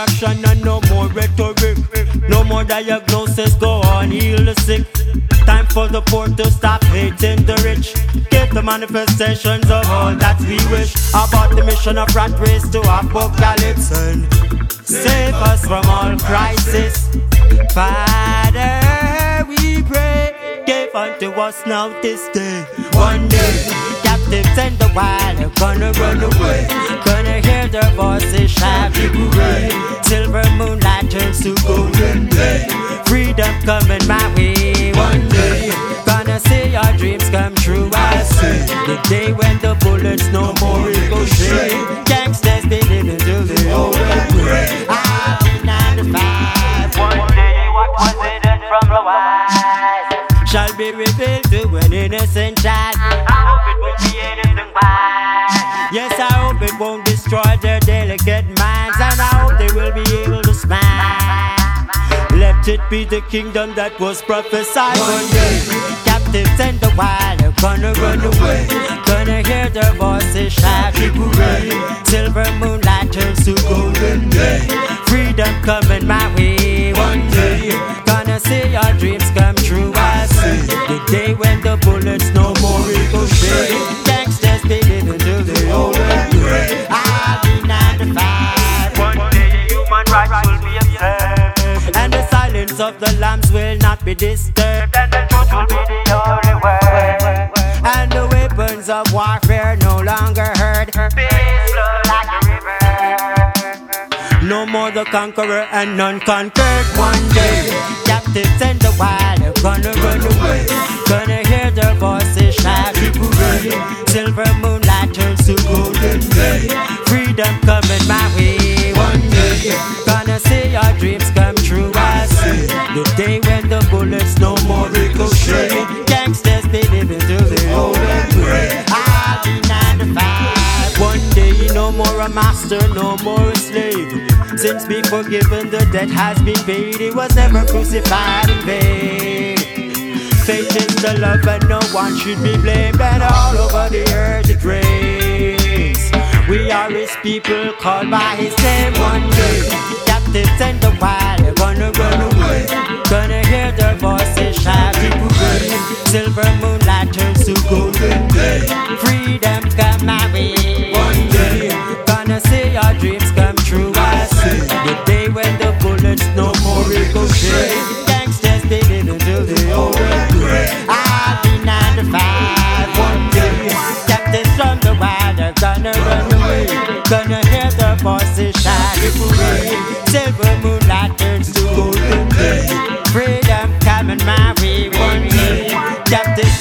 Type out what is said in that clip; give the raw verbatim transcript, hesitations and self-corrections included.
action and no more rhetoric. No more diagnosis, go on, heal the sick. Time for the poor to stop hating the rich. Get the manifestations of all that we wish. About the mission of rat race to apocalypse and save us from all crisis. Father, we pray, give unto us now this day. One day, captives in the wild are gonna run away. Gonna hear their voices shout hooray. Silver moonlight turns to golden day. Freedom coming my way one day. Gonna see our dreams come true, I say. The day when the bullets no more ricochet. Gangsters they live until they old and gray. I'll be nine to five. One day what was hidden from the wise shall be revealed to an innocent child. I hope it won't be anything bad. Yes, I hope it won't destroy their delicate minds, and I hope they will be able to smile. Let it be the kingdom that was prophesied one day. Captives in the wild are gonna run away. Gonna hear their voices shout hooray. Silver moonlight turns to golden day. Freedom coming my way one day. Gonna see our dreams come true, I see. The day when the bullets no more ricochet. Gangsters they live until they old and gray. I'll be nine to five. One day human rights will be observed, and the silence of the lambs will not be disturbed, and the truth will be the only word. And the weapons of warfare no longer heard. Peace flow like a river. No more the conqueror and none conquered. One day, captives in the wild are gonna run away. Gonna hear their voices shout hooray. Silver moonlight turns to golden day. Freedom coming my way one day. Gonna see our dreams come true, I see. The day when the bullets no more ricochet. Gangsters they live until they old and gray. I'll be nine to five. One day no more a master, no more a slave. Since being forgiven the debt has been paid. He was never crucified in vain. Faith is the love and no one should be blamed. And all over the earth it reigns. We are his people called by his name. One day captives in the wild are gonna run away. Gonna hear their voices shout hooray. Silver moonlight turns to golden day. Freedom come my way one day. Gonna see our dreams come true, I see. The day when the bullets no more ricochet. Gangsters they live until they old and gray. I'll be nine to five one day. Captives from the wild are gonna run away. Gonna hear their voices shout hooray. Silver moonlight turns to golden day. Freedom coming my way one day. Captives